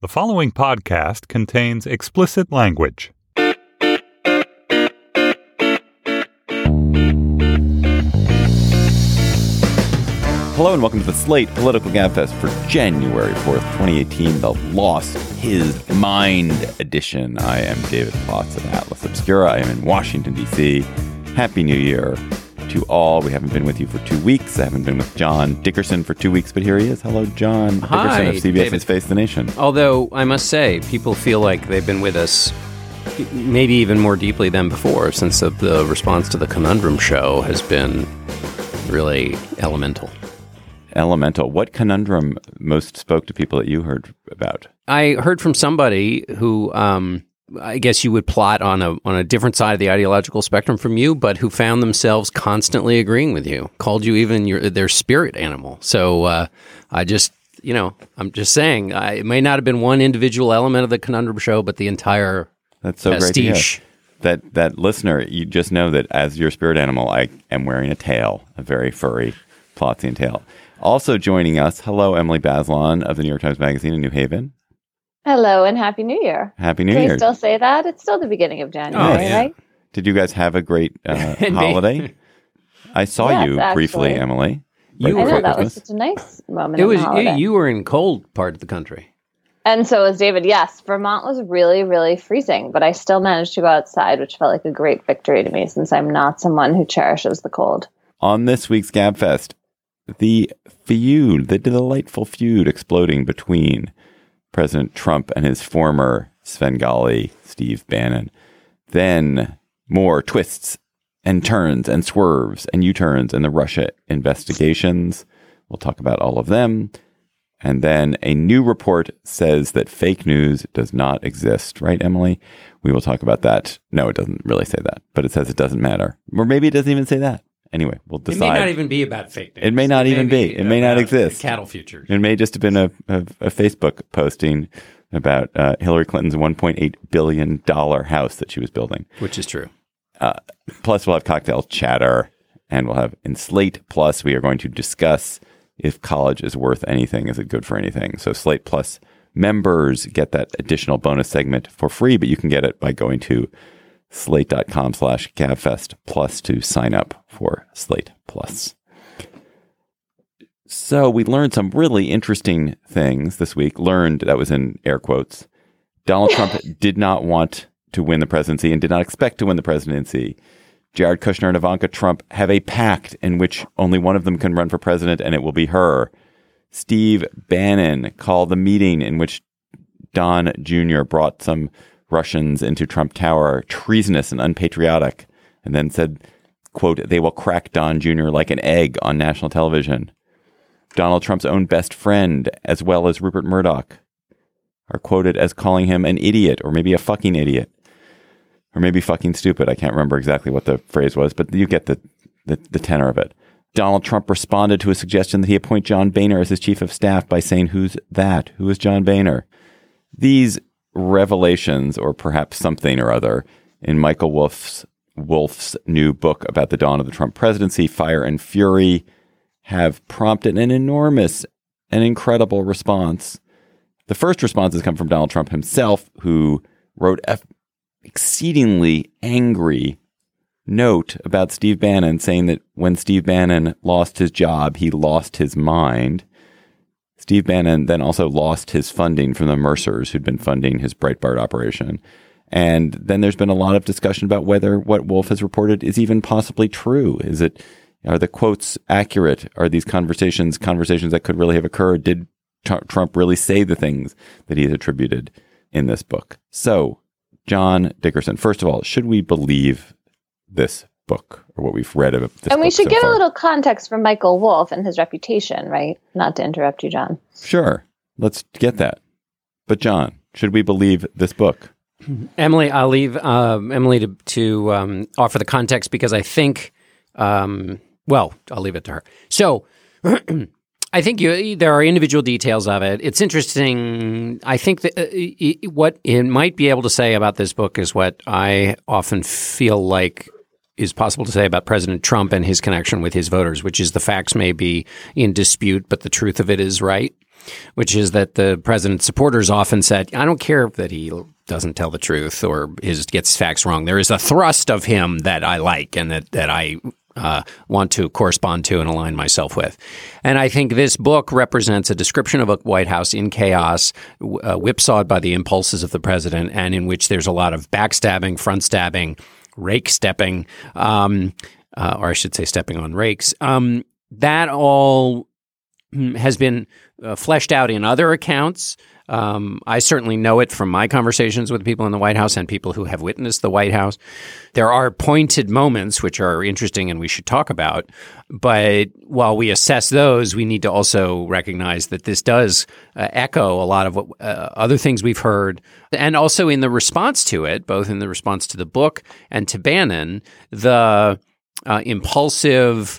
The following podcast contains explicit language. Hello and welcome to the Slate Political Gabfest for January 4th, 2018, the Lost His Mind edition. I am David Plotz of Atlas Obscura. I am in Washington, D.C. Happy New Year to all. We haven't been with you for 2 weeks. I haven't been with John Dickerson for 2 weeks, but here he is. Hello, John Hi, Dickerson of CBS's Face the Nation. Although, I must say, people feel like they've been with us maybe even more deeply than before, since the response to the Conundrum show has been really elemental. Elemental. What conundrum most spoke to people that you heard about? I heard from somebody who, I guess you would plot on a different side of the ideological spectrum from you, but who found themselves constantly agreeing with you, called you even their spirit animal. So I'm just saying, it may not have been one individual element of the Conundrum show, but the entire That's so pastiche. Great to hear. That listener, you just know that as your spirit animal, I am wearing a tail, a very furry Plotzian tail. Also joining us, hello, Emily Bazelon of the New York Times Magazine in New Haven. Hello and Happy New Year. Happy New Can Year. we still say that? It's still the beginning of January, right? Did you guys have a great holiday? I saw you briefly, actually. Emily. I know, before that was Christmas. such a nice moment. It was You were in cold part of the country. And so was David. Yes, Vermont was really, really freezing, but I still managed to go outside, which felt like a great victory to me since I'm not someone who cherishes the cold. On this week's Gabfest, the delightful feud exploding between President Trump and his former Svengali, Steve Bannon. Then more twists and turns and swerves and U-turns in the Russia investigations. We'll talk about all of them. And then a new report says that fake news does not exist. Right, Emily? We will talk about that. No, it doesn't really say that, but it says it doesn't matter. Or maybe it doesn't even say that. Anyway, we'll decide. It may not even be about fake news. It may not even be. It may not exist. Cattle futures. It may just have been a Facebook posting about Hillary Clinton's $1.8 billion house that she was building. Which is true. Plus, we'll have cocktail chatter, and we'll have in Slate Plus, we are going to discuss if college is worth anything. Is it good for anything? So Slate Plus members get that additional bonus segment for free, but you can get it by going to slate.com/Gabfest Plus to sign up for Slate Plus. So we learned some really interesting things this week. Learned, that was in air quotes. Donald Trump did not want to win the presidency and did not expect to win the presidency. Jared Kushner and Ivanka Trump have a pact in which only one of them can run for president, and it will be her. Steve Bannon called the meeting in which Don Jr. brought some Russians into Trump Tower treasonous and unpatriotic, and then said, quote, they will crack Don Jr. like an egg on national television. Donald Trump's own best friend, as well as Rupert Murdoch, are quoted as calling him an idiot, or maybe a fucking idiot, or maybe fucking stupid. I can't remember exactly what the phrase was, but you get the tenor of it. Donald Trump responded to a suggestion that he appoint John Boehner as his chief of staff by saying, who's that? Who is John Boehner? These revelations, or perhaps something or other, in Michael Wolff's new book about the dawn of the Trump presidency, Fire and Fury, have prompted an enormous and incredible response. The first responses come from Donald Trump himself, who wrote an exceedingly angry note about Steve Bannon, saying that when Steve Bannon lost his job, he lost his mind. Steve Bannon then also lost his funding from the Mercers, who'd been funding his Breitbart operation. And then there's been a lot of discussion about whether what Wolff has reported is even possibly true. Are the quotes accurate? Are these conversations that could really have occurred? Did Trump really say the things that he has attributed in this book? So, John Dickerson, first of all, should we believe this book or what we've read of this book? And we should so give far? a little context from Michael Wolff and his reputation, right? Not to interrupt you, John. Sure. Let's get that. But John, should we believe this book? Emily, I'll leave Emily to offer the context because I think, I'll leave it to her. So I think there are individual details of it. It's interesting. I think that what it might be able to say about this book is what I often feel like is possible to say about President Trump and his connection with his voters, which is the facts may be in dispute, but the truth of it is right. which is that the president's supporters often said, I don't care that he doesn't tell the truth or gets facts wrong. There is a thrust of him that I like and that I want to correspond to and align myself with. And I think this book represents a description of a White House in chaos, whipsawed by the impulses of the president, and in which there's a lot of backstabbing, front stabbing, rake stepping, or I should say stepping on rakes. That all has been fleshed out in other accounts. I certainly know it from my conversations with people in the White House and people who have witnessed the White House. There are pointed moments which are interesting and we should talk about. But while we assess those, we need to also recognize that this does echo a lot of what, other things we've heard. And also in the response to it, both in the response to the book and to Bannon, the impulsive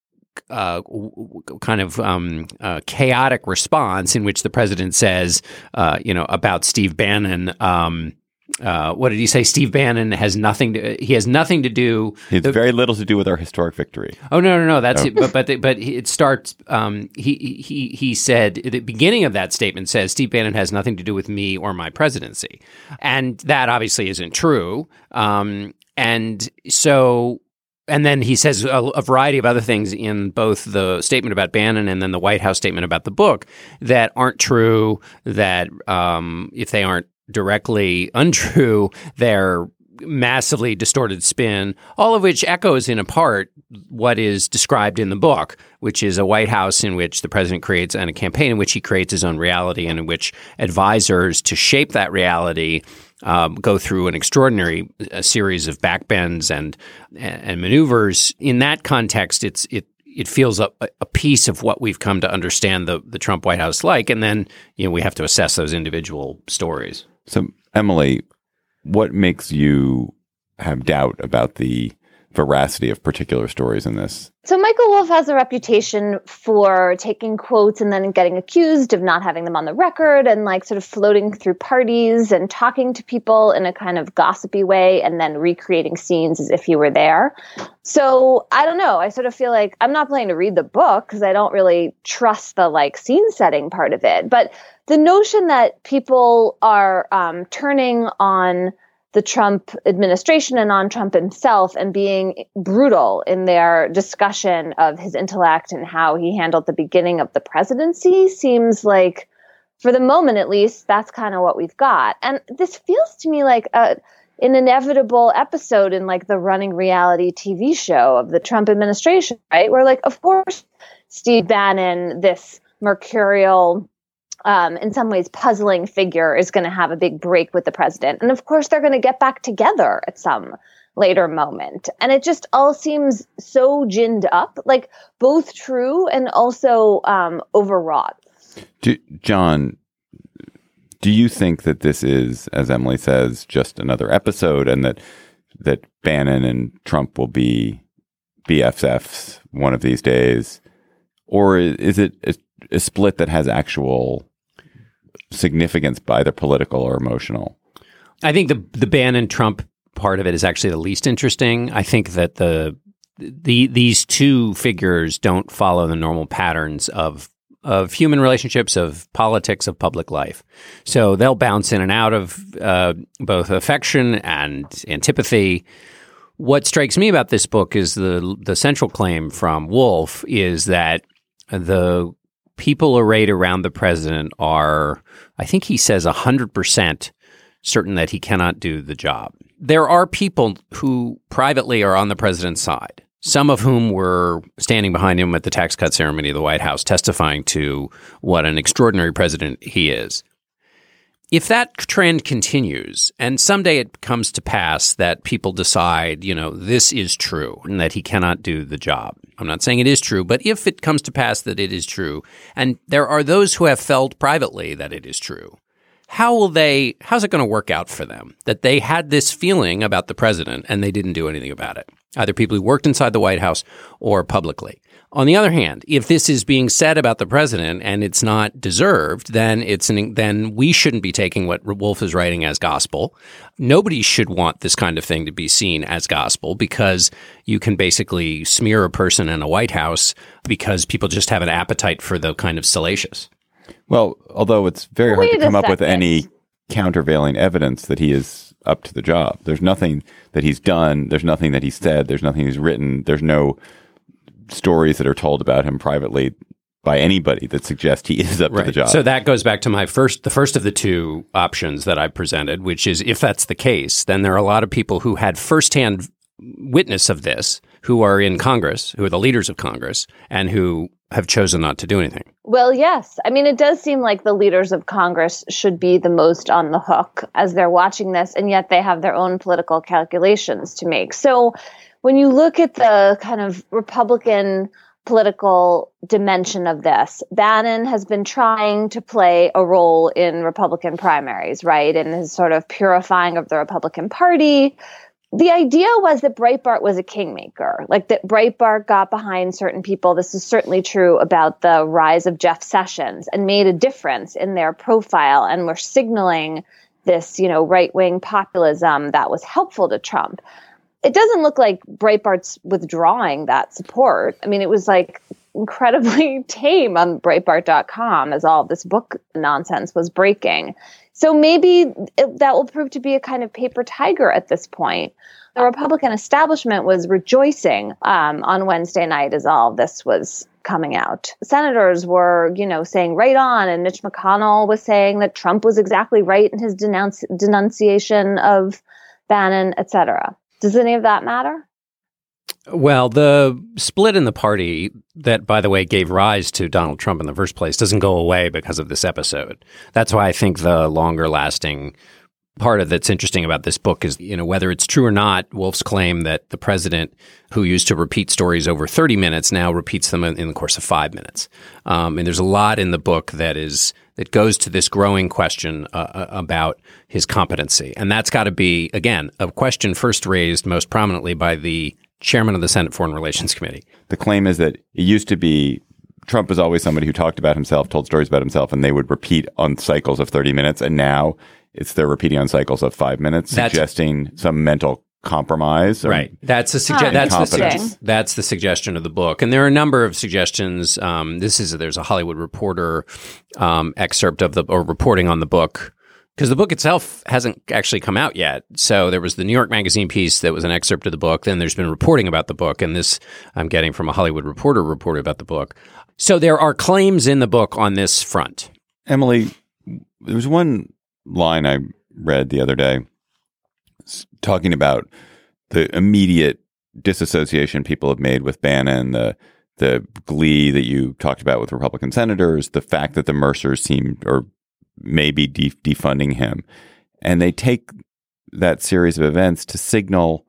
kind of chaotic response in which the president says, about Steve Bannon. What did he say? Steve Bannon has nothing to do. He has very little to do with our historic victory. Oh, no. That's it. But it starts. He said at the beginning of that statement says Steve Bannon has nothing to do with me or my presidency, and that obviously isn't true. And then he says a variety of other things in both the statement about Bannon and then the White House statement about the book that aren't true, that if they aren't directly untrue, they're massively distorted spin, all of which echoes in a part what is described in the book, which is a White House in which the president creates and a campaign in which he creates his own reality and in which advisors to shape that reality go through an extraordinary series of backbends and maneuvers. In that context, it feels a piece of what we've come to understand the Trump White House like, and then we have to assess those individual stories. So, Emily, what makes you have doubt about the veracity of particular stories in this? So Michael Wolff has a reputation for taking quotes and then getting accused of not having them on the record and sort of floating through parties and talking to people in a kind of gossipy way and then recreating scenes as if you were there. So I don't know. I sort of feel like I'm not planning to read the book because I don't really trust the scene setting part of it. But the notion that people are turning on the Trump administration and on Trump himself and being brutal in their discussion of his intellect and how he handled the beginning of the presidency seems like, for the moment at least, that's kind of what we've got. And this feels to me like an inevitable episode in the running reality TV show of the Trump administration, right? Where of course, Steve Bannon, this mercurial, in some ways puzzling figure, is going to have a big break with the president. And of course, they're going to get back together at some later moment. And it just all seems so ginned up, both true and also overwrought. John, do you think that this is, as Emily says, just another episode and that Bannon and Trump will be BFFs one of these days? Or is it a split that has actual significance, either political or emotional? I think the Bannon-Trump part of it is actually the least interesting. I think that these two figures don't follow the normal patterns of human relationships, of politics, of public life. So they'll bounce in and out of both affection and antipathy. What strikes me about this book is the central claim from Wolff is that the people arrayed around the president are, I think he says 100% certain that he cannot do the job. There are people who privately are on the president's side, some of whom were standing behind him at the tax cut ceremony of the White House, testifying to what an extraordinary president he is. If that trend continues, and someday it comes to pass that people decide, this is true and that he cannot do the job. I'm not saying it is true, but if it comes to pass that it is true, and there are those who have felt privately that it is true, how's it going to work out for them that they had this feeling about the president and they didn't do anything about it? Either people who worked inside the White House or publicly. On the other hand, if this is being said about the president and it's not deserved, then then we shouldn't be taking what Wolff is writing as gospel. Nobody should want this kind of thing to be seen as gospel because you can basically smear a person in a White House because people just have an appetite for the kind of salacious. Well, although it's very hard to Wait a come up with second. any countervailing evidence that he is up to the job. There's nothing that he's done. There's nothing that he's said. There's nothing he's written. There's no stories that are told about him privately by anybody that suggest he is up to the job. So that goes back to the first of the two options that I presented, which is if that's the case, then there are a lot of people who had firsthand witness of this, who are in Congress, who are the leaders of Congress, and who have chosen not to do anything. Well, yes. I mean, it does seem like the leaders of Congress should be the most on the hook as they're watching this, and yet they have their own political calculations to make. So when you look at the kind of Republican political dimension of this, Bannon has been trying to play a role in Republican primaries, right? In his sort of purifying of the Republican Party. The idea was that Breitbart was a kingmaker, like that Breitbart got behind certain people. This is certainly true about the rise of Jeff Sessions and made a difference in their profile and were signaling this, right-wing populism that was helpful to Trump. It doesn't look like Breitbart's withdrawing that support. I mean, it was like incredibly tame on Breitbart.com as all this book nonsense was breaking. So maybe that will prove to be a kind of paper tiger at this point. The Republican establishment was rejoicing on Wednesday night as all this was coming out. Senators were, saying right on, and Mitch McConnell was saying that Trump was exactly right in his denunciation of Bannon, et cetera. Does any of that matter? Well, the split in the party that, by the way, gave rise to Donald Trump in the first place doesn't go away because of this episode. That's why I think the longer lasting part of that's interesting about this book is, whether it's true or not, Wolf's claim that the president who used to repeat stories over 30 minutes now repeats them in the course of 5 minutes. And there's a lot in the book that goes to this growing question about his competency. And that's got to be, again, a question first raised most prominently by the chairman of the Senate Foreign Relations Committee. The claim is that it used to be Trump was always somebody who talked about himself, told stories about himself, and they would repeat on cycles of 30 minutes. And now they're repeating on cycles of 5 minutes, suggesting some mental compromise. Right. That's the suggestion of the book. And there are a number of suggestions. There's a Hollywood Reporter excerpt of reporting on the book, because the book itself hasn't actually come out yet. So there was the New York Magazine piece that was an excerpt of the book. Then there's been reporting about the book. And this I'm getting from a Hollywood Reporter report about the book. So there are claims in the book on this front. Emily, there was one line I read the other day talking about the immediate disassociation people have made with Bannon, the glee that you talked about with Republican senators, the fact that the Mercers seem or maybe defunding him. And they take that series of events to signal,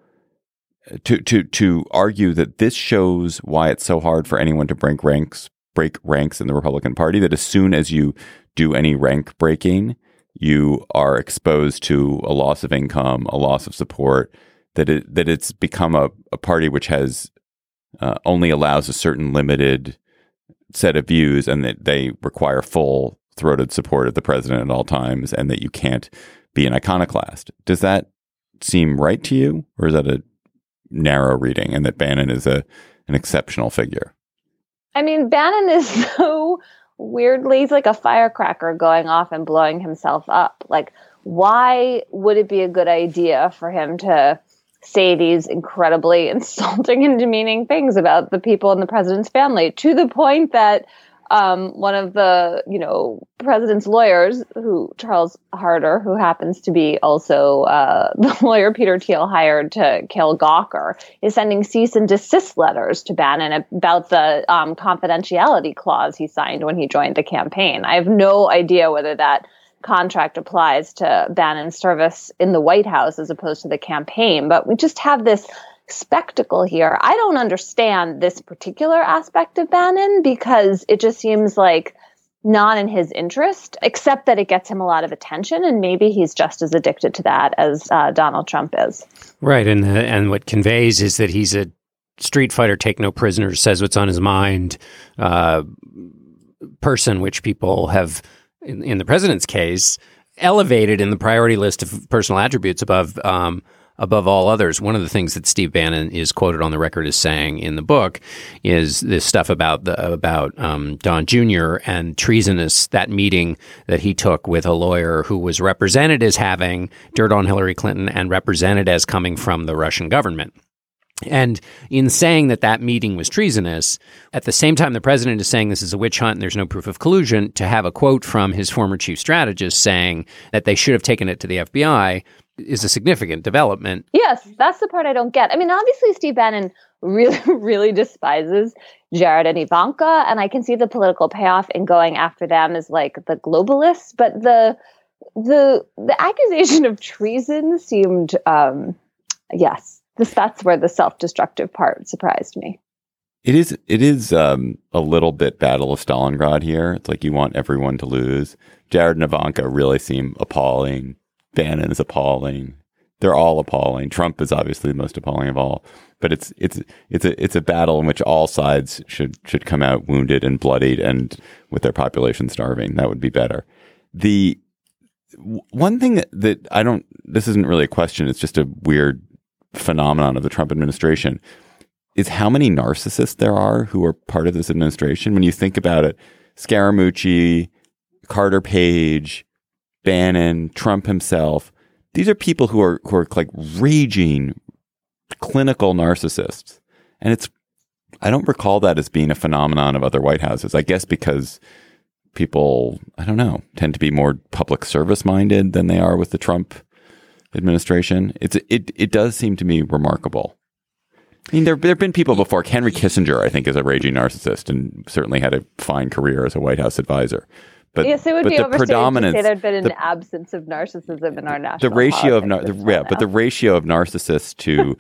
to argue that this shows why it's so hard for anyone to break ranks in the Republican Party, that as soon as you do any rank breaking, you are exposed to a loss of income, a loss of support, that it's become a party which has only allows a certain limited set of views, and that they require full-throated support of the president at all times, and that you can't be an iconoclast. Does that seem right to you, or is that a narrow reading, and that Bannon is an exceptional figure? I mean, Bannon is so weirdly, he's like a firecracker going off and blowing himself up. Like, why would it be a good idea for him to say these incredibly insulting and demeaning things about the people in the president's family, to the point that one of the, president's lawyers, Charles Harder, who happens to be also the lawyer Peter Thiel hired to kill Gawker, is sending cease and desist letters to Bannon about the confidentiality clause he signed when he joined the campaign. I have no idea whether that contract applies to Bannon's service in the White House as opposed to the campaign, but we just have this spectacle here. I don't understand this particular aspect of Bannon because it just seems like not in his interest, except that it gets him a lot of attention, and maybe he's just as addicted to that as Donald Trump is. Right, and what conveys is that he's a street fighter, take no prisoners, says what's on his mind person, which people have, in the president's case, elevated in the priority list of personal attributes above above all others. One of the things that Steve Bannon is quoted on the record as saying in the book is this stuff about Don Jr. and treasonous, that meeting that he took with a lawyer who was represented as having dirt on Hillary Clinton and represented as coming from the Russian government. And in saying that meeting was treasonous, at the same time the president is saying this is a witch hunt and there's no proof of collusion, to have a quote from his former chief strategist saying that they should have taken it to the FBI is a significant development. Yes, that's the part I don't get. I mean, obviously Steve Bannon really, really despises Jared and Ivanka, and I can see the political payoff in going after them as like the globalists, but the accusation of treason seemed, yes. That's where the self-destructive part surprised me. It is a little bit Battle of Stalingrad here. It's like you want everyone to lose. Jared and Ivanka really seem appalling. Bannon is appalling. They're all appalling. Trump is obviously the most appalling of all. But it's a battle in which all sides should come out wounded and bloodied and with their population starving. That would be better. The one thing that I don't. This isn't really a question. It's just a weird phenomenon of the Trump administration is how many narcissists there are who are part of this administration. When you think about it, Scaramucci, Carter Page, Bannon, Trump himself, these are people who are like raging clinical narcissists. And I don't recall that as being a phenomenon of other White Houses. I guess because people, I don't know, tend to be more public service minded than they are with the Trump administration. It does seem to me remarkable. I mean, there have been people before. Henry Kissinger, I think, is a raging narcissist and certainly had a fine career as a White House advisor. But yes, it would be the overstated predominance, to say there'd been an absence of narcissism in our national. The ratio but the ratio of narcissists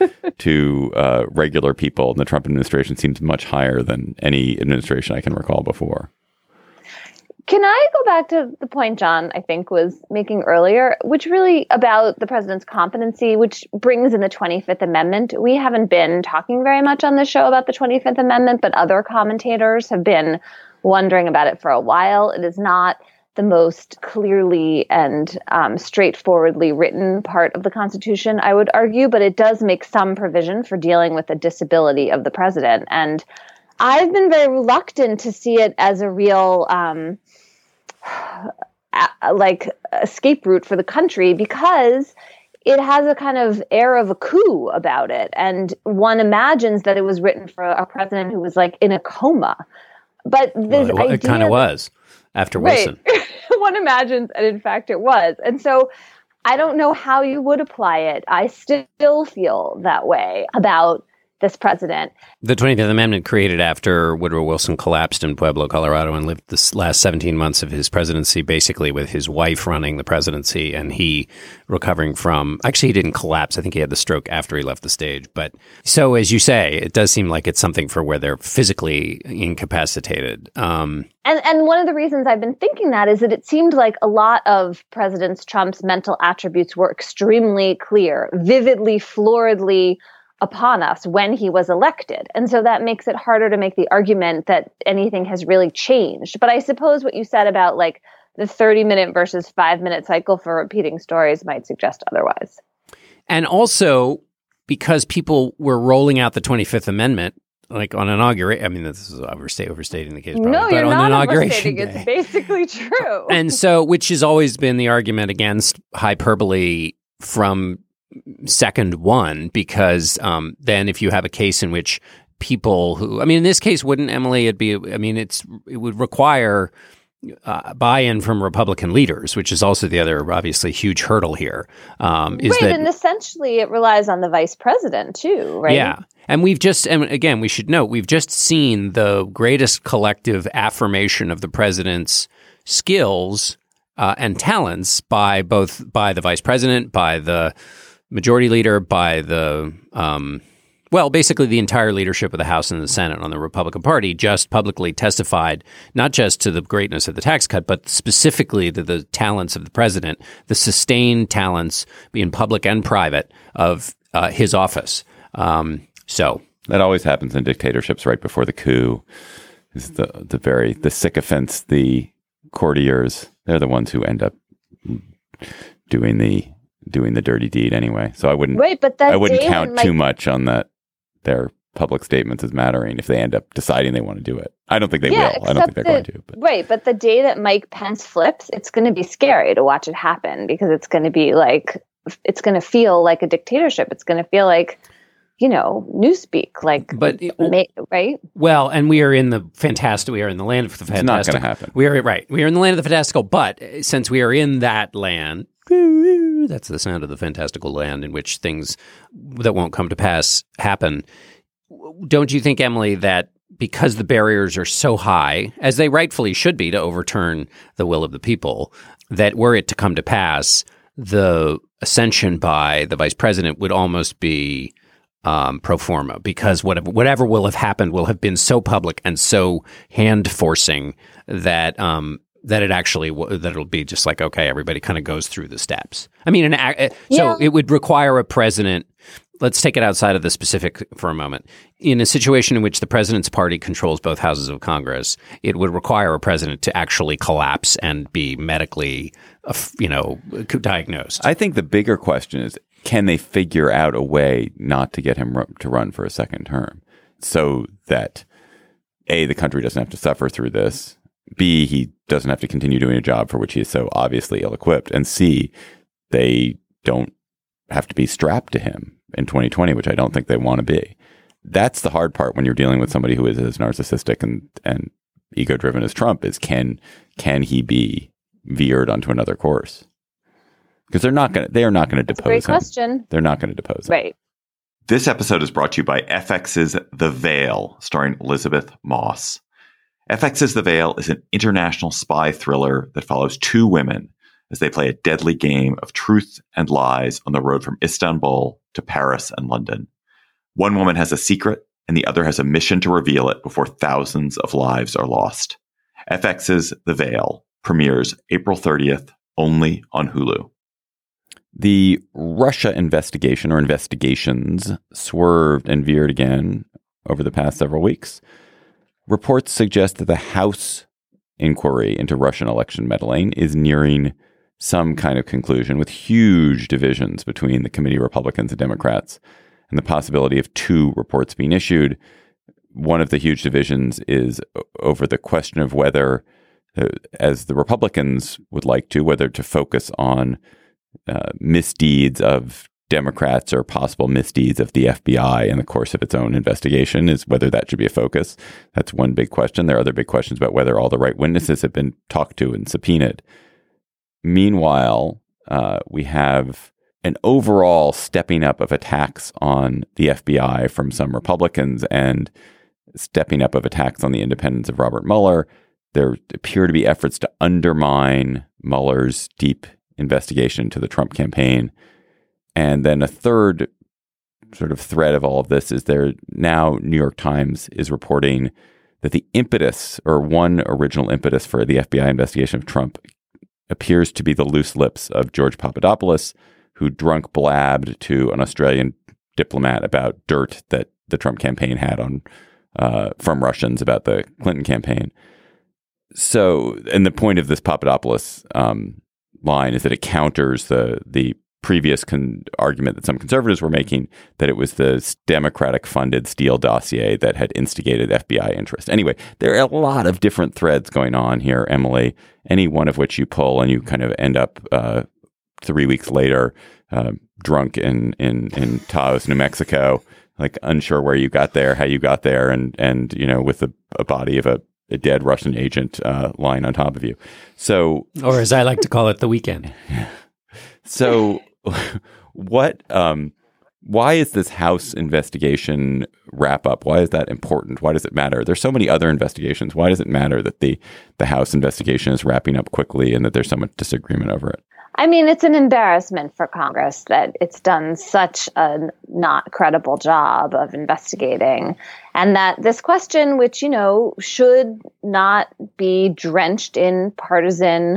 to regular people in the Trump administration seems much higher than any administration I can recall before. Can I go back to the point John, I think, was making earlier, which really about the president's competency, which brings in the 25th Amendment. We haven't been talking very much on the show about the 25th Amendment, but other commentators have been wondering about it for a while. It is not the most clearly and straightforwardly written part of the Constitution, I would argue, but it does make some provision for dealing with the disability of the president. And I've been very reluctant to see it as a real escape route for the country because it has a kind of air of a coup about it. And one imagines that it was written for a president who was like in a coma. But this idea, it kind of was after Wilson. Right. One imagines, and in fact it was. And so I don't know how you would apply it. I still feel that way about this president. The 25th Amendment created after Woodrow Wilson collapsed in Pueblo, Colorado, and lived the last 17 months of his presidency basically with his wife running the presidency and he recovering from, actually he didn't collapse. I think he had the stroke after he left the stage. But so as you say, it does seem like it's something for where they're physically incapacitated. And one of the reasons I've been thinking that is that it seemed like a lot of President Trump's mental attributes were extremely clear, vividly, floridly upon us when he was elected. And so that makes it harder to make the argument that anything has really changed. But I suppose what you said about like the 30-minute versus 5-minute cycle for repeating stories might suggest otherwise. And also because people were rolling out the 25th Amendment, like on inauguration, I mean, this is overstating the case. Probably, no, you're on not overstating. It's basically true. And so, which has always been the argument against hyperbole from second one, because then if you have a case in which people who, I mean, in this case, wouldn't Emily, it would require buy-in from Republican leaders, which is also the other obviously huge hurdle here. And essentially it relies on the vice president too, right? Yeah. And again, we should note, we've just seen the greatest collective affirmation of the president's skills and talents by the vice president, by the majority leader, by the, basically the entire leadership of the House and the Senate on the Republican Party just publicly testified not just to the greatness of the tax cut, but specifically to the talents of the president, the sustained talents, in public and private, of his office. So that always happens in dictatorships right before the coup. Is the sycophants, the courtiers, they're the ones who end up doing the doing the dirty deed anyway. So I wouldn't count too much on that their public statements as mattering if they end up deciding they want to do it. I don't think they will. I don't think they're going to. But. Right, but the day that Mike Pence flips, it's going to be scary to watch it happen because it's going to be like, it's going to feel like a dictatorship. It's going to feel like, newspeak, right? Well, and we are in the fantastic. We are in the land of the fantastical. It's not going to happen. We are right. We are in the land of the fantastical. But since we are in that land, that's the sound of the fantastical land in which things that won't come to pass happen. Don't you think, Emily, that because the barriers are so high, as they rightfully should be to overturn the will of the people, that were it to come to pass, the ascension by the vice president would almost be pro forma, because whatever will have happened will have been so public and so hand-forcing that it'll be just like, okay, everybody kind of goes through the steps. I mean, so it would require a president. Let's take it outside of the specific for a moment. In a situation in which the president's party controls both houses of Congress, it would require a president to actually collapse and be medically, diagnosed. I think the bigger question is, can they figure out a way not to get him to run for a second term so that, A, the country doesn't have to suffer through this, B, he doesn't have to continue doing a job for which he is so obviously ill-equipped, and C, they don't have to be strapped to him in 2020, which I don't think they want to be. That's the hard part when you're dealing with somebody who is as narcissistic and ego-driven as Trump is, can he be veered onto another course? Because they are not going to depose him. Great question. They're not going to depose him. Right. This episode is brought to you by FX's The Veil, starring Elizabeth Moss. FX's The Veil is an international spy thriller that follows two women as they play a deadly game of truth and lies on the road from Istanbul to Paris and London. One woman has a secret, and the other has a mission to reveal it before thousands of lives are lost. FX's The Veil premieres April 30th, only on Hulu. The Russia investigation or investigations swerved and veered again over the past several weeks. Reports suggest that the House inquiry into Russian election meddling is nearing some kind of conclusion, with huge divisions between the committee Republicans and Democrats and the possibility of two reports being issued. One of the huge divisions is over the question of whether, as the Republicans would like to, whether to focus on misdeeds of Democrats or possible misdeeds of the FBI in the course of its own investigation, is whether that should be a focus. That's one big question. There are other big questions about whether all the right witnesses have been talked to and subpoenaed. Meanwhile, we have an overall stepping up of attacks on the FBI from some Republicans and stepping up of attacks on the independence of Robert Mueller. There appear to be efforts to undermine Mueller's deep investigation to the Trump campaign. And then a third sort of thread of all of this is there now New York Times is reporting that the impetus, or one original impetus for the FBI investigation of Trump, appears to be the loose lips of George Papadopoulos, who drunk blabbed to an Australian diplomat about dirt that the Trump campaign had on from Russians about the Clinton campaign. So, and the point of this Papadopoulos line is that it counters the previous argument that some conservatives were making, that it was the Democratic-funded Steele dossier that had instigated FBI interest. Anyway, there are a lot of different threads going on here, Emily, any one of which you pull and you kind of end up 3 weeks later drunk in Taos, New Mexico, like unsure where you got there, how you got there, and with a body of a dead Russian agent lying on top of you. So, or as I like to call it, the weekend. So, why is this House investigation wrap up? Why is that important? Why does it matter? There's so many other investigations. Why does it matter that the House investigation is wrapping up quickly and that there's so much disagreement over it? I mean, it's an embarrassment for Congress that it's done such a not credible job of investigating, and that this question, which, should not be drenched in partisan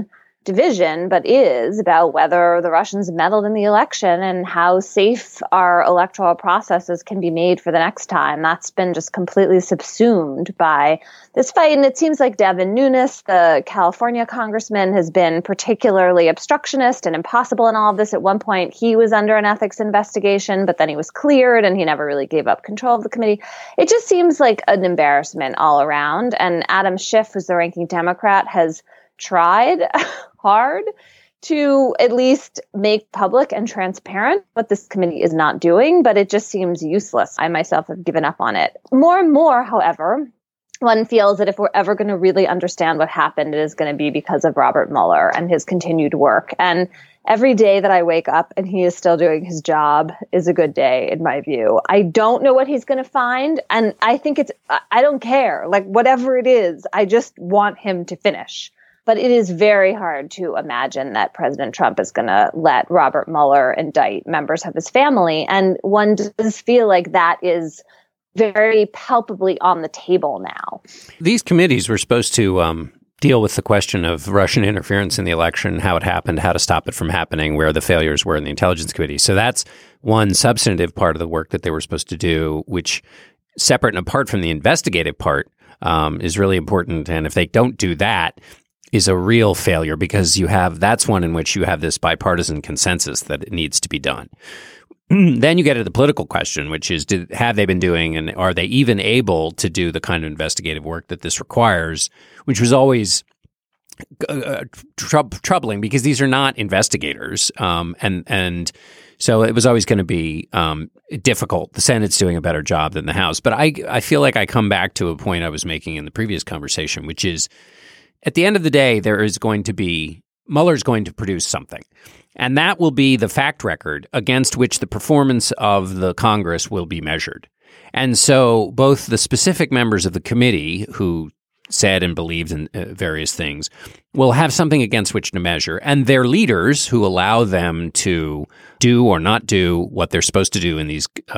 division, but is about whether the Russians meddled in the election and how safe our electoral processes can be made for the next time. That's been just completely subsumed by this fight. And it seems like Devin Nunes, the California congressman, has been particularly obstructionist and impossible in all of this. At one point, he was under an ethics investigation, but then he was cleared and he never really gave up control of the committee. It just seems like an embarrassment all around. And Adam Schiff, who's the ranking Democrat, has tried hard to at least make public and transparent what this committee is not doing, but it just seems useless. I myself have given up on it. More and more, however, one feels that if we're ever going to really understand what happened, it is going to be because of Robert Mueller and his continued work. And every day that I wake up and he is still doing his job is a good day, in my view. I don't know what he's going to find. And I think I don't care. Like, whatever it is, I just want him to finish. But it is very hard to imagine that President Trump is going to let Robert Mueller indict members of his family. And one does feel like that is very palpably on the table now. These committees were supposed to deal with the question of Russian interference in the election, how it happened, how to stop it from happening, where the failures were in the Intelligence Committee. So that's one substantive part of the work that they were supposed to do, which, separate and apart from the investigative part, is really important. And if they don't do that, is a real failure, because that's one in which you have this bipartisan consensus that it needs to be done. Then you get to the political question, which is, have they been doing, and are they even able to do the kind of investigative work that this requires, which was always troubling, because these are not investigators. And so it was always going to be difficult. The Senate's doing a better job than the House. But I feel like I come back to a point I was making in the previous conversation, which is, at the end of the day, Mueller's going to produce something. And that will be the fact record against which the performance of the Congress will be measured. And so both the specific members of the committee who said and believed in various things will have something against which to measure, and their leaders who allow them to do or not do what they're supposed to do in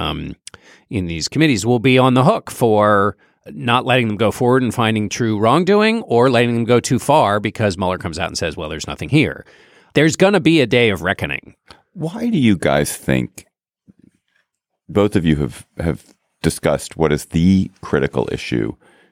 these committees will be on the hook for not letting them go forward and finding true wrongdoing, or letting them go too far because Mueller comes out and says, well, there's nothing here. There's going to be a day of reckoning. Why do you guys think, both of you have discussed what is the critical issue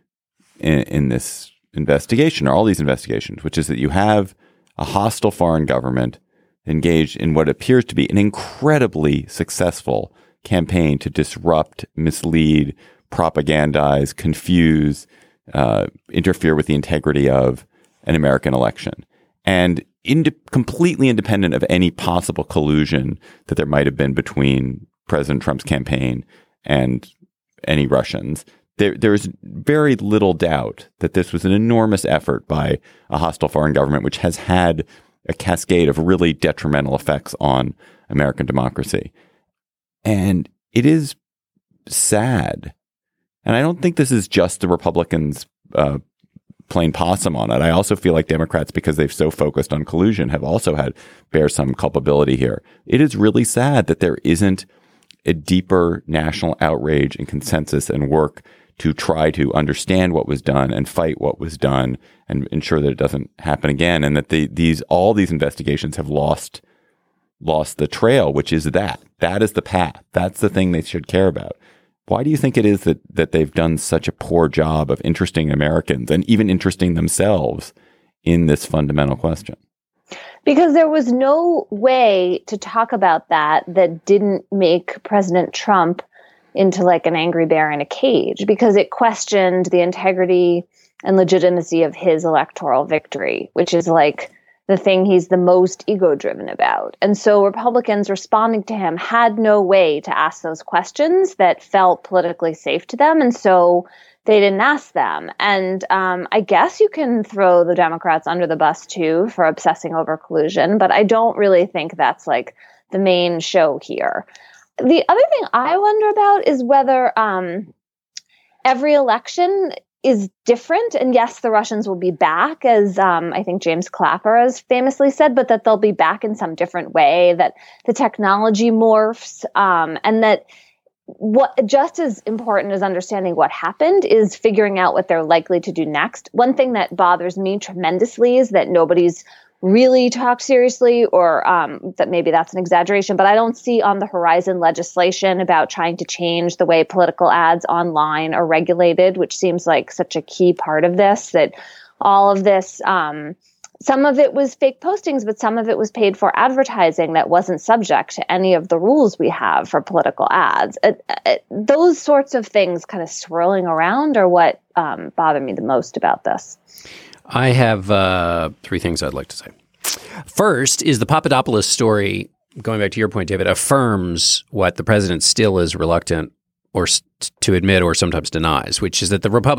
in this investigation, or all these investigations, which is that you have a hostile foreign government engaged in what appears to be an incredibly successful campaign to disrupt, mislead, propagandize, confuse, interfere with the integrity of an American election. And completely independent of any possible collusion that there might have been between President Trump's campaign and any Russians, there is very little doubt that this was an enormous effort by a hostile foreign government, which has had a cascade of really detrimental effects on American democracy. And it is sad. And I don't think this is just the Republicans playing possum on it. I also feel like Democrats, because they've so focused on collusion, have also bear some culpability here. It is really sad that there isn't a deeper national outrage and consensus and work to try to understand what was done and fight what was done and ensure that it doesn't happen again. And that all these investigations have lost the trail, which is that is the path. That's the thing they should care about. Why do you think it is that they've done such a poor job of interesting Americans and even interesting themselves in this fundamental question? Because there was no way to talk about that didn't make President Trump into like an angry bear in a cage, because it questioned the integrity and legitimacy of his electoral victory, which is like the thing he's the most ego-driven about. And so Republicans responding to him had no way to ask those questions that felt politically safe to them. And so they didn't ask them. And I guess you can throw the Democrats under the bus, too, for obsessing over collusion. But I don't really think that's like the main show here. The other thing I wonder about is whether every election is different. And yes, the Russians will be back, as I think James Clapper has famously said, but that they'll be back in some different way, that the technology morphs, and that what just as important as understanding what happened is figuring out what they're likely to do next. One thing that bothers me tremendously is that nobody's really talk seriously, or that maybe that's an exaggeration, but I don't see on the horizon legislation about trying to change the way political ads online are regulated, which seems like such a key part of this, that all of this, some of it was fake postings, but some of it was paid for advertising that wasn't subject to any of the rules we have for political ads. Those sorts of things kind of swirling around are what bother me the most about this. I have 3 things I'd like to say. First is the Papadopoulos story, going back to your point, David, affirms what the president still is reluctant or to admit or sometimes denies, which is that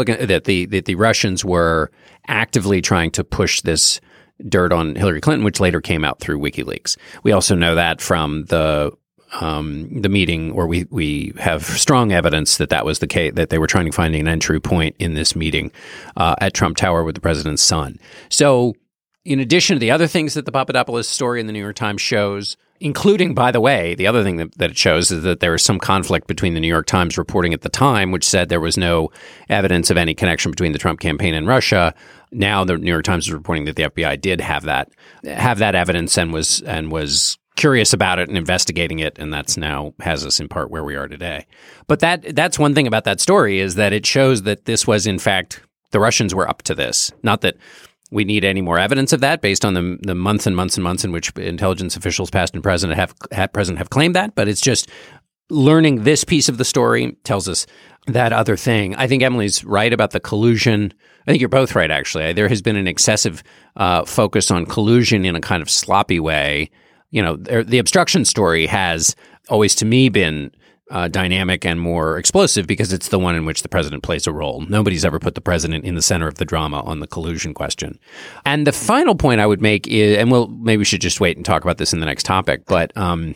the Russians were actively trying to push this dirt on Hillary Clinton, which later came out through WikiLeaks. We also know that from the meeting, or we have strong evidence that was the case, that they were trying to find an entry point in this meeting at Trump Tower with the president's son. So in addition to the other things that the Papadopoulos story in the New York Times shows, including, by the way, the other thing that it shows is that there is some conflict between the New York Times reporting at the time, which said there was no evidence of any connection between the Trump campaign and Russia. Now the New York Times is reporting that the FBI did have that evidence and was curious about it and investigating it, and that's now has us in part where we are today. But that's one thing about that story, is that it shows that this was, in fact, the Russians were up to this. Not that we need any more evidence of that based on the months and months and months in which intelligence officials, past and present, have claimed that, but it's just learning this piece of the story tells us that other thing. I think Emily's right about the collusion. I think you're both right, actually. There has been an excessive focus on collusion in a kind of sloppy way. You know, the obstruction story has always, to me, been dynamic and more explosive because it's the one in which the president plays a role. Nobody's ever put the president in the center of the drama on the collusion question. And the final point I would make is, and maybe we should just wait and talk about this in the next topic, but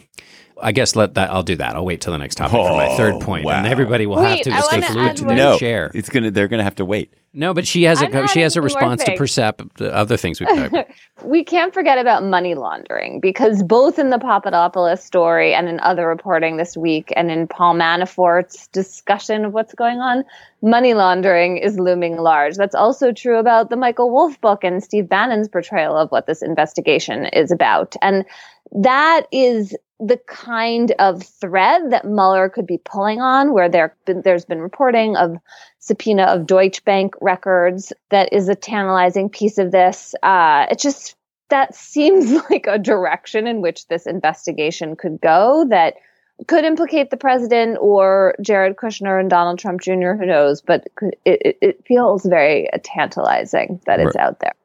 I guess I'll do that. I'll wait till the next topic for my third point, wow. and everybody will have to stay glued to their chair. They're going to have to wait. No, but she has a response to the other things we've talked about. We can't forget about money laundering, because both in the Papadopoulos story and in other reporting this week and in Paul Manafort's discussion of what's going on, money laundering is looming large. That's also true about the Michael Wolff book and Steve Bannon's portrayal of what this investigation is about. And that is the kind of thread that Mueller could be pulling on, where there's been reporting of subpoena of Deutsche Bank records that is a tantalizing piece of this. That seems like a direction in which this investigation could go that could implicate the president or Jared Kushner and Donald Trump Jr., who knows, but it feels very tantalizing that it's out there.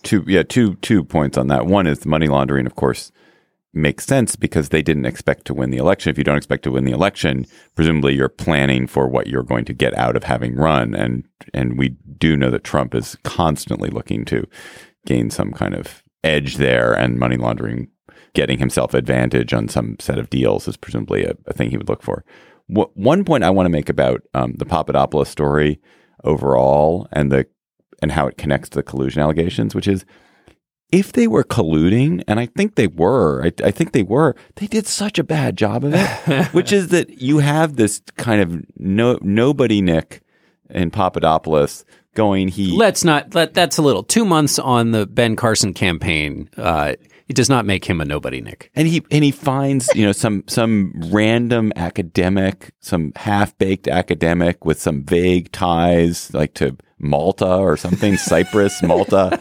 Two points on that. One is the money laundering, of course, makes sense because they didn't expect to win the election. If you don't expect to win the election, presumably you're planning for what you're going to get out of having run. And we do know that Trump is constantly looking to gain some kind of edge there, and money laundering, getting himself advantage on some set of deals, is presumably a thing he would look for. One point I want to make about the Papadopoulos story overall and how it connects to the collusion allegations, which is, if they were colluding, and I think they were, they did such a bad job of it, which is that you have this kind of nobody Nick in Papadopoulos going, that's a little 2 months on the Ben Carson campaign. It does not make him a nobody Nick. And he finds, some random academic, some half-baked academic with some vague ties, like to Malta or something, Cyprus, Malta.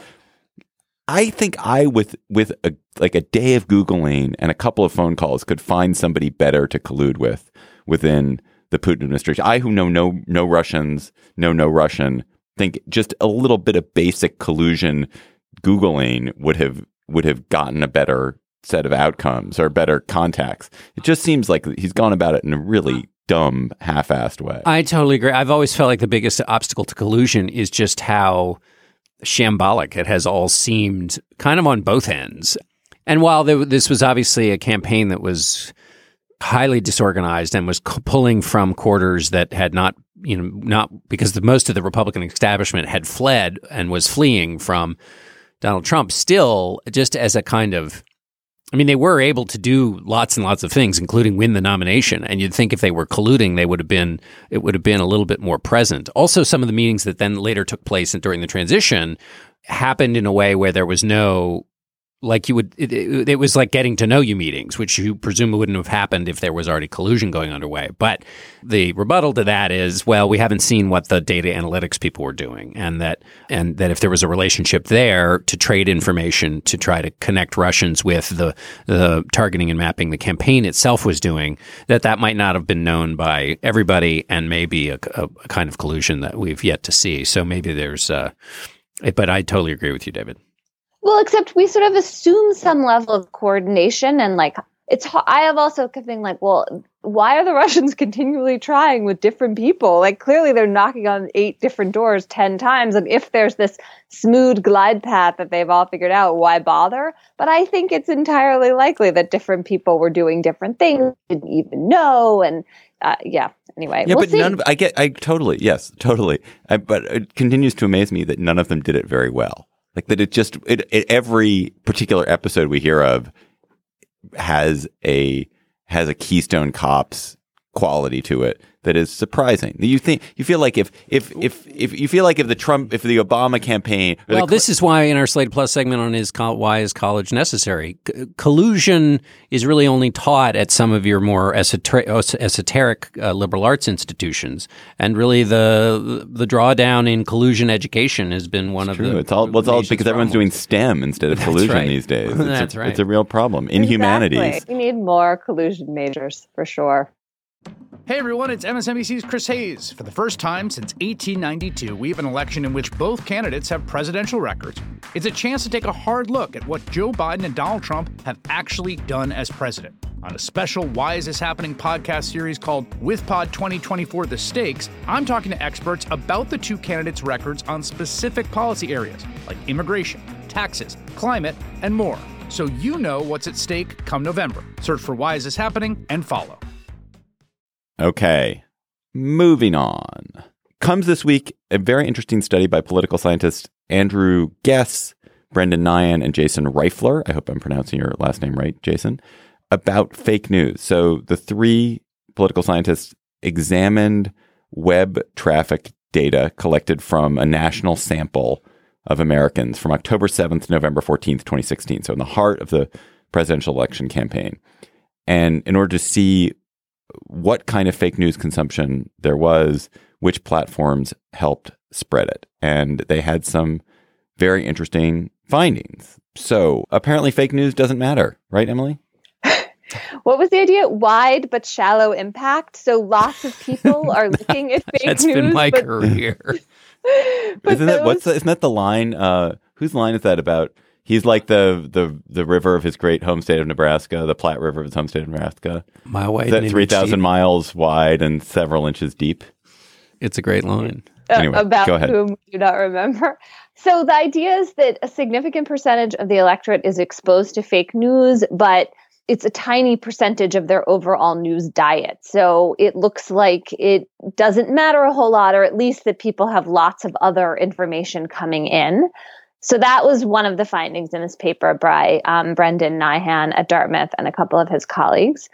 I think with a day of Googling and a couple of phone calls could find somebody better to collude with within the Putin administration. I, who know no Russians, know no Russian, think just a little bit of basic collusion Googling would have gotten a better set of outcomes or better contacts. It just seems like he's gone about it in a really dumb, half-assed way. I totally agree. I've always felt like the biggest obstacle to collusion is just how shambolic it has all seemed, kind of on both ends. And while this was obviously a campaign that was highly disorganized and was pulling from quarters that had not because most of the Republican establishment had fled and was fleeing from Donald Trump, still just as a kind of, they were able to do lots and lots of things, including win the nomination. And you'd think if they were colluding, it would have been a little bit more present. Also, some of the meetings that then later took place during the transition happened in a way where there was no like you would, it was like getting to know you meetings, which you presume wouldn't have happened if there was already collusion going underway. But the rebuttal to that is, well, we haven't seen what the data analytics people were doing, and that if there was a relationship there to trade information to try to connect Russians with the targeting and mapping the campaign itself was doing, that might not have been known by everybody, and maybe a kind of collusion that we've yet to see. So maybe there's, but I totally agree with you, David. Well, except we sort of assume some level of coordination, and like I have also kept thinking like, well, why are the Russians continually trying with different people? Like clearly they're knocking on 8 different doors 10 times, and if there's this smooth glide path that they've all figured out, why bother? But I think it's entirely likely that different people were doing different things, didn't even know, and anyway, yeah, we'll but see. Yes, totally. But it continues to amaze me that none of them did it very well. Like that every particular episode we hear of has a Keystone Cops quality to it that is surprising. You feel like if the Obama campaign. This is why in our Slate Plus segment on why is college necessary? Collusion is really only taught at some of your more esoteric liberal arts institutions, and really the drawdown in collusion education has been one of the. It's all because everyone's doing STEM instead of collusion these days. That's right. It's a real problem in humanities. We need more collusion majors for sure. Hey everyone, it's MSNBC's Chris Hayes. For the first time since 1892, we have an election in which both candidates have presidential records. It's a chance to take a hard look at what Joe Biden and Donald Trump have actually done as president. On a special Why Is This Happening podcast series called WithPod 2024 The Stakes, I'm talking to experts about the two candidates' records on specific policy areas like immigration, taxes, climate, and more. So you know what's at stake come November. Search for Why Is This Happening and follow. Okay, moving on. Comes this week a very interesting study by political scientists Andrew Ghez, Brendan Nyhan, and Jason Reifler. I hope I'm pronouncing your last name right, Jason, about fake news. So the 3 political scientists examined web traffic data collected from a national sample of Americans from October 7th to November 14th, 2016. So in the heart of the presidential election campaign. And in order to see what kind of fake news consumption there was, which platforms helped spread it. And they had some very interesting findings. So apparently fake news doesn't matter, right, Emily? What was the idea? Wide but shallow impact. So lots of people are looking at fake That's news. That's been my career. Isn't that the line? Whose line is that about? He's like the river of his great home state of Nebraska, the Platte River of his home state of Nebraska. Mile wide. Is that 3,000 miles wide and several inches deep? It's a great line. Anyway, about go ahead. whom we do not remember. So the idea is that a significant percentage of the electorate is exposed to fake news, but it's a tiny percentage of their overall news diet. So it looks like it doesn't matter a whole lot, or at least that people have lots of other information coming in. So that was one of the findings in this paper by Brendan Nyhan at Dartmouth and a couple of his colleagues.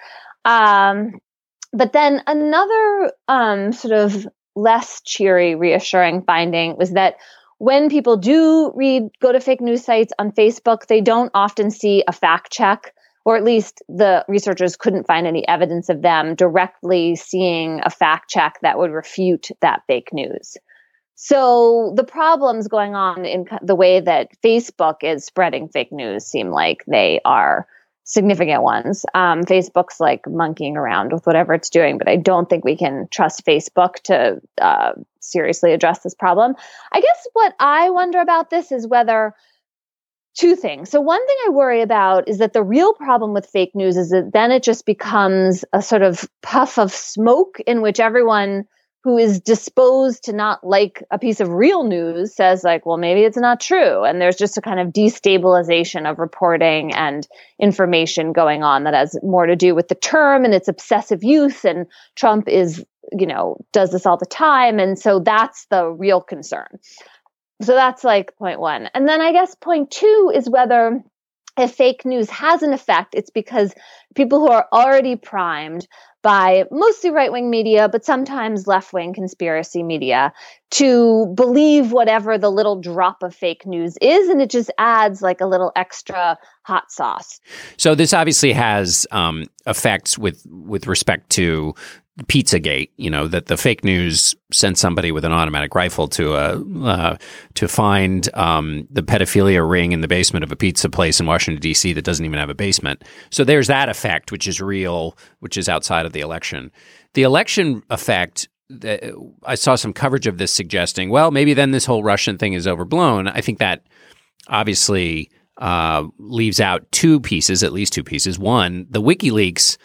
But then another sort of less cheery, reassuring finding was that when people do go to fake news sites on Facebook, they don't often see a fact check, or at least the researchers couldn't find any evidence of them directly seeing a fact check that would refute that fake news. So the problems going on in the way that Facebook is spreading fake news seem like they are significant ones. Facebook's like monkeying around with whatever it's doing, but I don't think we can trust Facebook to seriously address this problem. I guess what I wonder about this is whether 2 things. So one thing I worry about is that the real problem with fake news is that then it just becomes a sort of puff of smoke in which everyone who is disposed to not like a piece of real news says like, well, maybe it's not true. And there's just a kind of destabilization of reporting and information going on that has more to do with the term and its obsessive use. And Trump does this all the time. And so that's the real concern. So that's like point 1. And then I guess point 2 is whether if fake news has an effect, it's because people who are already primed by mostly right-wing media, but sometimes left-wing conspiracy media, to believe whatever the little drop of fake news is, and it just adds like a little extra hot sauce. So this obviously has effects with respect to Pizzagate, that the fake news sent somebody with an automatic rifle to find the pedophilia ring in the basement of a pizza place in Washington, D.C. that doesn't even have a basement. So there's that effect, which is real, which is outside of the election. The election effect, I saw some coverage of this suggesting, well, maybe then this whole Russian thing is overblown. I think that obviously leaves out at least two pieces. One, the WikiLeaks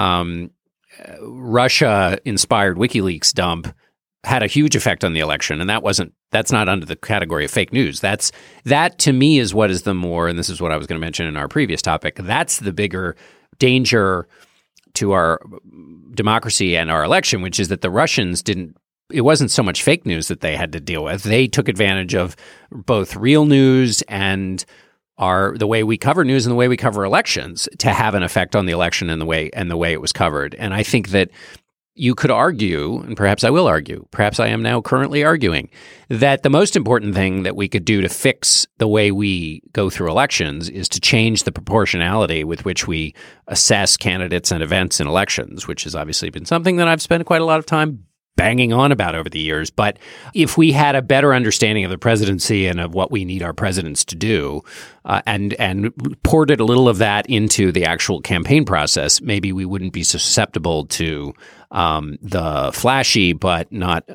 Russia-inspired WikiLeaks dump had a huge effect on the election, and that's not under the category of fake news. That to me is what is the more, and this is what I was going to mention in our previous topic, that's the bigger danger to our democracy and our election, which is that the Russians it wasn't so much fake news that they had to deal with. They took advantage of both real news and the way we cover news and the way we cover elections to have an effect on the election and the way it was covered. And I think that you could argue, and perhaps I will argue, perhaps I am now currently arguing, that the most important thing that we could do to fix the way we go through elections is to change the proportionality with which we assess candidates and events in elections, which has obviously been something that I've spent quite a lot of time banging on about over the years. But if we had a better understanding of the presidency and of what we need our presidents to do, and ported a little of that into the actual campaign process, maybe we wouldn't be susceptible to the flashy but not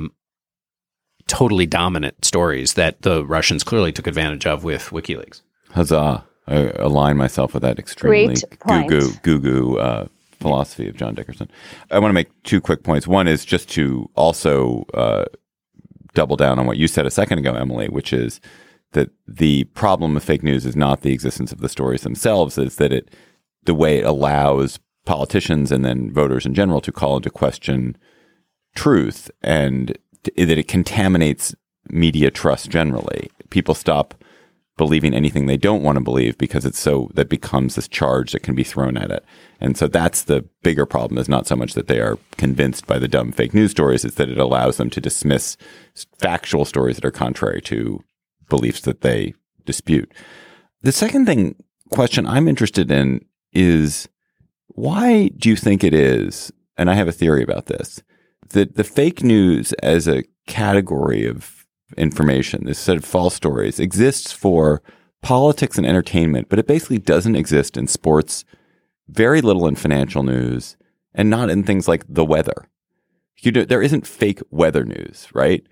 totally dominant stories that the Russians clearly took advantage of with WikiLeaks. Huzzah. I align myself with that extremely goo-goo philosophy of John Dickerson. I want to make two quick points. One is just to also double down on what you said a second ago, Emily, which is that the problem of fake news is not the existence of the stories themselves, it's that the way it allows politicians and then voters in general to call into question truth, and that it contaminates media trust generally. People stop believing anything they don't want to believe because that becomes this charge that can be thrown at it. And so that's the bigger problem, is not so much that they are convinced by the dumb fake news stories, it's that it allows them to dismiss factual stories that are contrary to beliefs that they dispute. The second question I'm interested in is, why do you think it is, and I have a theory about this, that the fake news as a category of information, this set of false stories, exists for politics and entertainment, but it basically doesn't exist in sports, very little in financial news, and not in things like the weather. There isn't fake weather news, right?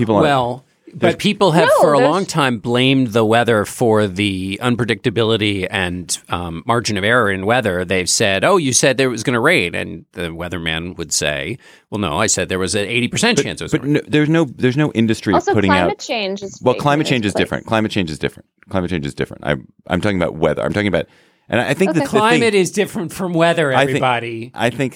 But people have for a long time blamed the weather for the unpredictability and margin of error in weather. They've said, "Oh, you said there was going to rain," and the weatherman would say, "Well, no, I said there was an 80% chance it was going to rain." No, there's no industry also, putting out. Climate change is climate change is different. Climate change is different. I'm talking about weather. I'm talking about. And I think the climate is different from weather. Everybody, I think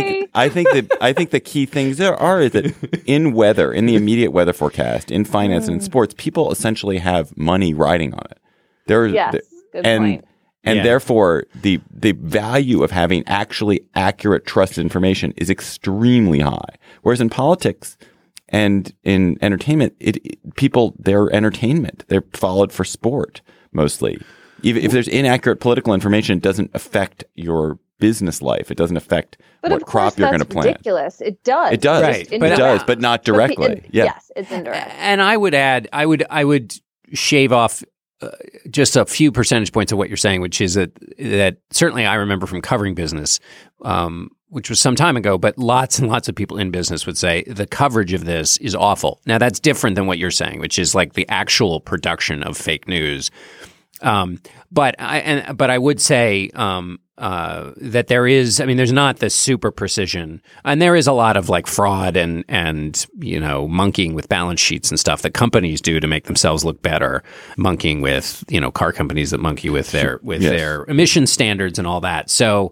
the key things there are that in weather, in the immediate weather forecast, in finance and in sports, people essentially have money riding on it. Good point. And therefore, the value of having actually accurate, trusted information is extremely high. Whereas in politics and in entertainment, they're entertainment. They're followed for sport mostly. If there's inaccurate political information, it doesn't affect your business life. It doesn't affect what crop you're going to plant. Ridiculous. It does. It does. Right. It does, but not directly. Yes, it's indirect. And I would add, I would shave off just a few percentage points of what you're saying, which is that certainly I remember from covering business, which was some time ago, but lots and lots of people in business would say the coverage of this is awful. Now that's different than what you're saying, which is like the actual production of fake news. But I would say that there is, there's not the super precision, and there is a lot of like fraud and monkeying with balance sheets and stuff that companies do to make themselves look better, monkeying with car companies that monkey with their their emission standards and all that. So,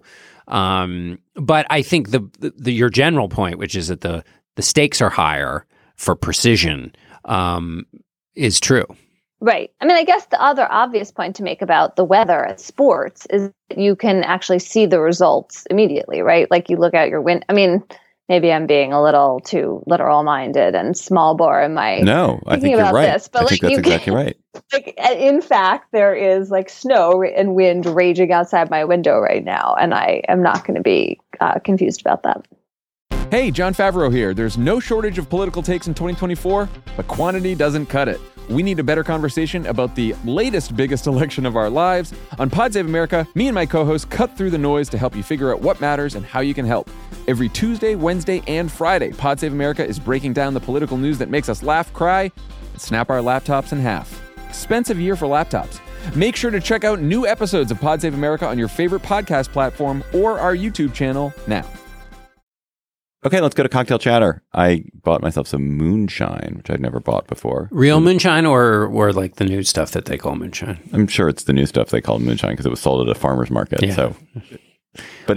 but I think your general point, which is that the stakes are higher for precision, is true. Right. I mean, I guess the other obvious point to make about the weather at sports is that you can actually see the results immediately, right? Like you look out your window. I mean, maybe I'm being a little too literal-minded and small bore in my No, I think you're right. this, but I think that's exactly right. Like, in fact, there is like snow and wind raging outside my window right now, and I am not going to be confused about that. Hey, Jon Favreau here. There's no shortage of political takes in 2024, but quantity doesn't cut it. We need a better conversation about the latest biggest election of our lives. On Pod Save America, me and my co-hosts cut through the noise to help you figure out what matters and how you can help. Every Tuesday, Wednesday, and Friday, Pod Save America is breaking down the political news that makes us laugh, cry, and snap our laptops in half. Expensive year for laptops. Make sure to check out new episodes of Pod Save America on your favorite podcast platform or our YouTube channel now. Okay, let's go to Cocktail Chatter. I bought myself some moonshine, which I'd never bought before. Real moonshine or like the new stuff that they call moonshine? I'm sure it's the new stuff they call moonshine because it was sold at a farmer's market. Yeah. So, but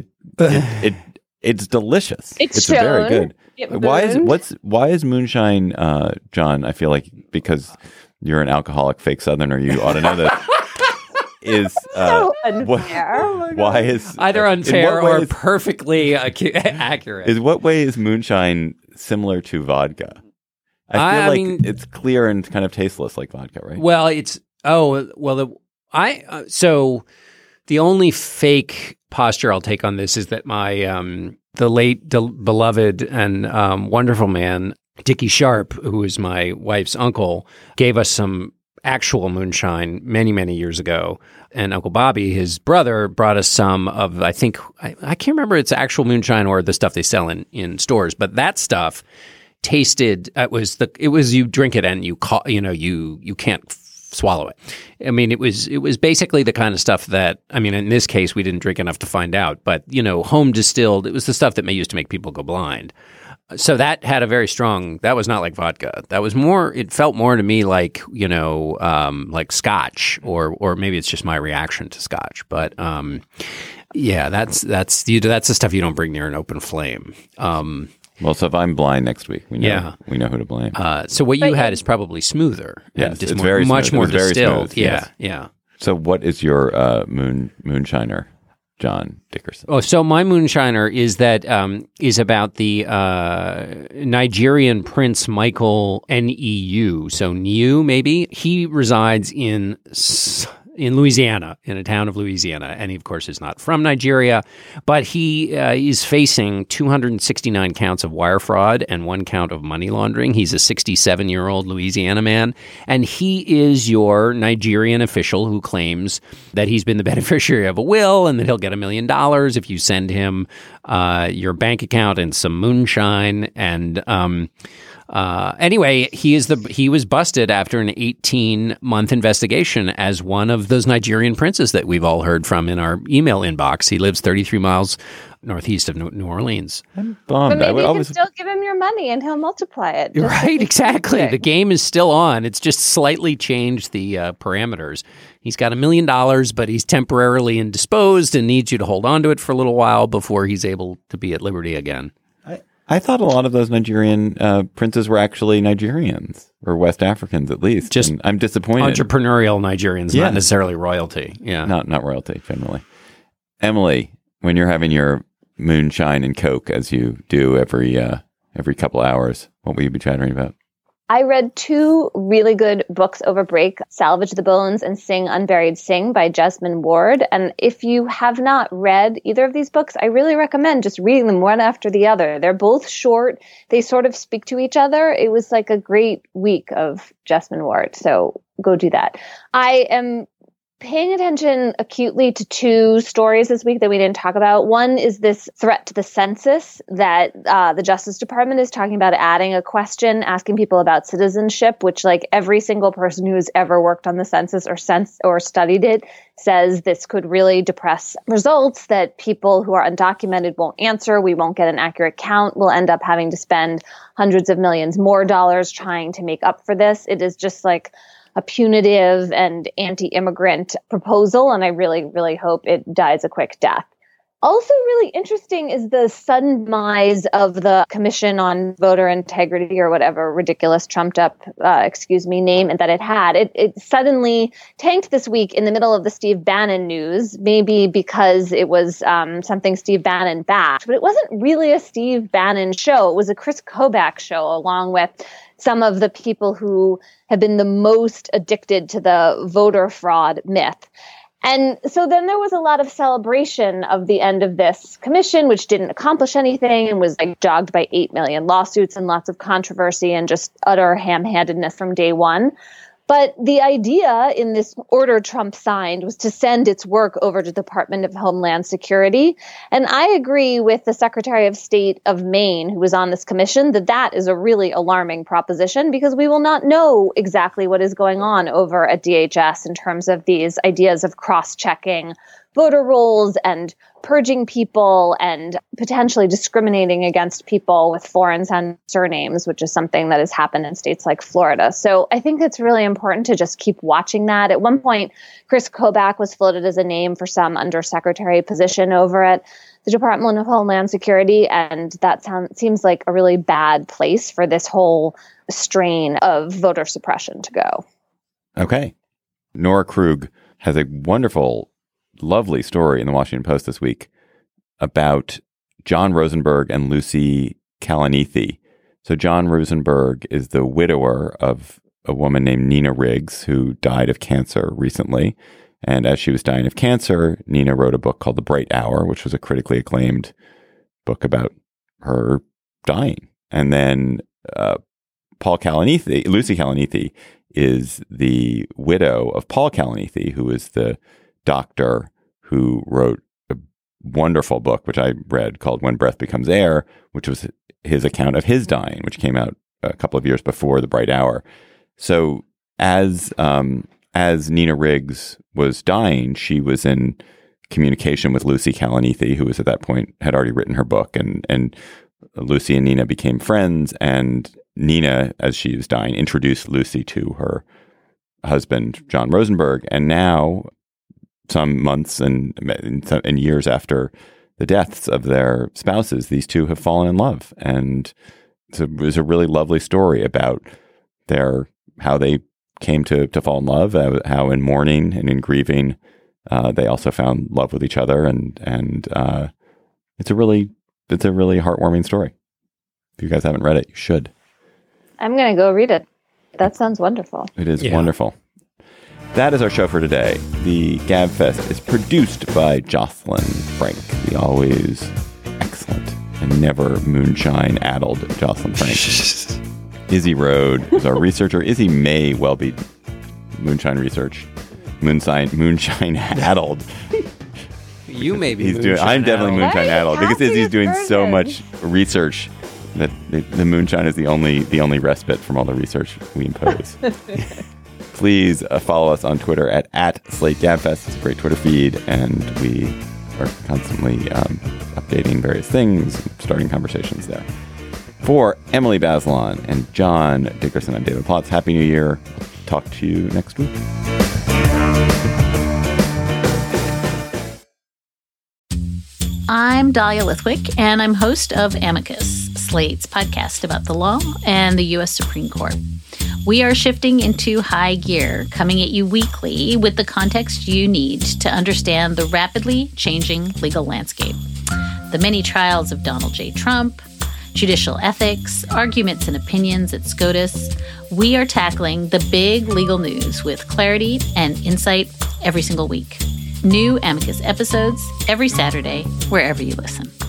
it's delicious. It's very good. Yep. Why is moonshine, John? I feel like because you're an alcoholic fake Southerner, you ought to know this. Is so unfair. Why is either unfair or perfectly accurate? In what way is moonshine similar to vodka? I feel like it's clear and kind of tasteless like vodka, right? Well, so the only fake posture I'll take on this is that my the late beloved and wonderful man Dickie Sharp, who is my wife's uncle, gave us some actual moonshine many, many years ago. And Uncle Bobby, his brother, brought us some of, I think, I can't remember it's actual moonshine or the stuff they sell in stores, but that stuff tasted, it was you drink it and you can't swallow it. I mean, it was basically the kind of stuff that, I mean, in this case, we didn't drink enough to find out, but, home distilled, it was the stuff that used to make people go blind. So that had a very strong, that was not like vodka. That was more, it felt more to me like, like scotch or maybe it's just my reaction to scotch. But yeah, that's the stuff you don't bring near an open flame. Well, so if I'm blind next week, we know who to blame. So what you had is probably smoother. Yes, and it's very much smooth. more It was very distilled. smooth, yes. Yeah. So what is your moonshiner, John Dickerson? Oh, so my moonshiner is that is about the Nigerian Prince Michael Neu. So Neu, maybe he resides in Louisiana, in a town of Louisiana, and he of course is not from Nigeria, but he is facing 269 counts of wire fraud and 1 count of money laundering. He's a 67-year-old Louisiana man, and he is your Nigerian official who claims that he's been the beneficiary of a will and that he'll get $1 million if you send him your bank account and some moonshine. And anyway, he was busted after an 18-month investigation as one of those Nigerian princes that we've all heard from in our email inbox. He lives 33 miles northeast of New Orleans. I'm bummed. But maybe you can still give him your money and he'll multiply it. Right, exactly. The game is still on. It's just slightly changed the parameters. He's got $1 million, but he's temporarily indisposed and needs you to hold on to it for a little while before he's able to be at liberty again. I thought a lot of those Nigerian princes were actually Nigerians or West Africans, at least. Just and I'm disappointed. Entrepreneurial Nigerians, not necessarily royalty. Yeah, not royalty generally. Emily, when you're having your moonshine and Coke, as you do every couple hours, what will you be chattering about? I read 2 really good books over break, Salvage the Bones and Sing Unburied Sing by Jesmyn Ward. And if you have not read either of these books, I really recommend just reading them one after the other. They're both short. They sort of speak to each other. It was like a great week of Jesmyn Ward. So go do that. I am paying attention acutely to 2 stories this week that we didn't talk about. One is this threat to the census that the Justice Department is talking about adding a question, asking people about citizenship, which like every single person who's ever worked on the census or studied it says this could really depress results, that people who are undocumented won't answer. We won't get an accurate count. We'll end up having to spend hundreds of millions more dollars trying to make up for this. It is just like a punitive and anti-immigrant proposal, and I really, really hope it dies a quick death. Also really interesting is the sudden demise of the Commission on Voter Integrity, or whatever ridiculous trumped up, name that it had. It suddenly tanked this week in the middle of the Steve Bannon news, maybe because it was something Steve Bannon backed, but it wasn't really a Steve Bannon show. It was a Chris Kobach show, along with some of the people who have been the most addicted to the voter fraud myth. And so then there was a lot of celebration of the end of this commission, which didn't accomplish anything and was dogged by 8 million lawsuits and lots of controversy and just utter ham-handedness from day one. But the idea in this order Trump signed was to send its work over to the Department of Homeland Security. And I agree with the Secretary of State of Maine, who was on this commission, that is a really alarming proposition, because we will not know exactly what is going on over at DHS in terms of these ideas of cross-checking voter rolls and purging people and potentially discriminating against people with foreign surnames, which is something that has happened in states like Florida. So I think it's really important to just keep watching that. At one point, Chris Kobach was floated as a name for some undersecretary position over at the Department of Homeland Security, and that seems like a really bad place for this whole strain of voter suppression to go. Okay. Nora Krug has a wonderful, lovely story in the Washington Post this week about John Rosenberg and Lucy Kalanithi. So John Rosenberg is the widower of a woman named Nina Riggs, who died of cancer recently. And as she was dying of cancer, Nina wrote a book called The Bright Hour, which was a critically acclaimed book about her dying. And then Lucy Kalanithi is the widow of Paul Kalanithi, who is the doctor who wrote a wonderful book, which I read, called When Breath Becomes Air, which was his account of his dying, which came out a couple of years before The Bright Hour. So as Nina Riggs was dying, she was in communication with Lucy Kalanithi, who was at that point had already written her book, and Lucy and Nina became friends. And Nina, as she was dying, introduced Lucy to her husband, John Rosenberg. And now, some months and years after the deaths of their spouses, these two have fallen in love. And it was a really lovely story about how they came to fall in love, how in mourning and in grieving, they also found love with each other. And it's a really heartwarming story. If you guys haven't read it, you should. I'm going to go read it. That sounds wonderful. It is wonderful. That is our show for today. The GabFest is produced by Jocelyn Frank, the always excellent and never moonshine-addled Jocelyn Frank. Izzy Rode is our researcher. Izzy may well be moonshine research. Moonshine-addled. You may be I'm definitely moonshine-addled because Izzy's doing so much research that the moonshine is the only respite from all the research we impose. Please follow us on Twitter at @SlateGabFest. It's a great Twitter feed, and we are constantly updating various things, starting conversations there. For Emily Bazelon and John Dickerson, I'm David Plotz. Happy New Year. Talk to you next week. I'm Dahlia Lithwick, and I'm host of Amicus, Slate's podcast about the law and the U.S. Supreme Court. We are shifting into high gear, coming at you weekly with the context you need to understand the rapidly changing legal landscape. The many trials of Donald J. Trump, judicial ethics, arguments and opinions at SCOTUS. We are tackling the big legal news with clarity and insight every single week. New Amicus episodes every Saturday, wherever you listen.